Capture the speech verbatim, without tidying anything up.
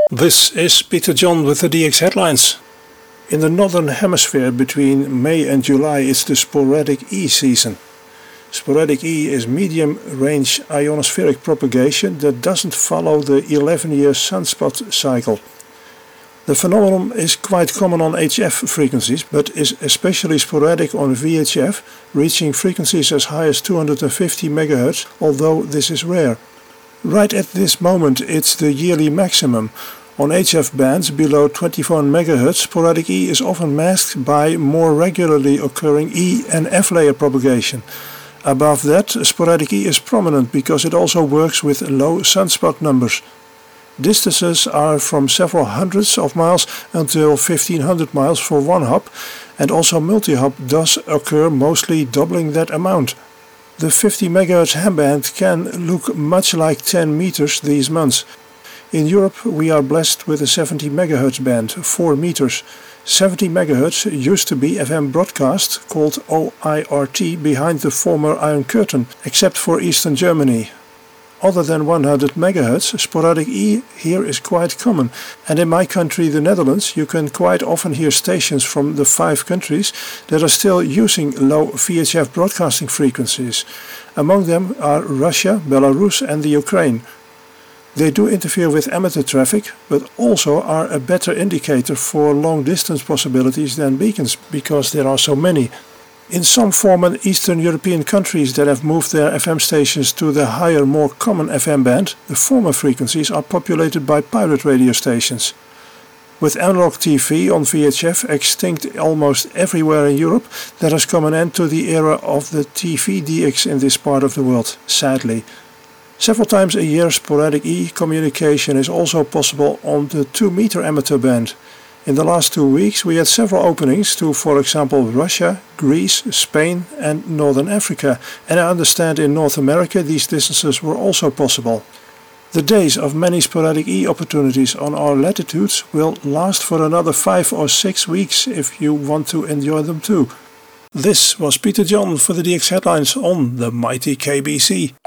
This is Peter John with the D X headlines. In the Northern Hemisphere between May and July it's the sporadic E season. Sporadic E is medium-range ionospheric propagation that doesn't follow the eleven-year sunspot cycle. The phenomenon is quite common on H F frequencies, but is especially sporadic on V H F, reaching frequencies as high as two hundred fifty megahertz, although this is rare. Right at this moment it's the yearly maximum. On H F bands below twenty-four megahertz, sporadic E is often masked by more regularly occurring E and F layer propagation. Above that, sporadic E is prominent because it also works with low sunspot numbers. Distances are from several hundreds of miles until fifteen hundred miles for one hop, and also multi-hop does occur, mostly doubling that amount. The fifty megahertz ham band can look much like ten meters these months. In Europe we are blessed with a seventy megahertz band, four meters. seventy megahertz used to be F M broadcast, called O I R T, behind the former Iron Curtain, except for Eastern Germany. Other than one hundred megahertz, sporadic E here is quite common, and in my country, the Netherlands, you can quite often hear stations from the five countries that are still using low V H F broadcasting frequencies. Among them are Russia, Belarus and the Ukraine. They do interfere with amateur traffic, but also are a better indicator for long-distance possibilities than beacons, because there are so many. In some former Eastern European countries that have moved their F M stations to the higher, more common F M band, the former frequencies are populated by pirate radio stations. With analog T V on V H F extinct almost everywhere in Europe, there has come an end to the era of the T V D X in this part of the world, sadly. Several times a year sporadic E communication is also possible on the two meter amateur band. In the last two weeks we had several openings to, for example, Russia, Greece, Spain and Northern Africa, and I understand in North America these distances were also possible. The days of many sporadic E opportunities on our latitudes will last for another five or six weeks if you want to enjoy them too. This was Peter John for the D X headlines on the mighty K B C.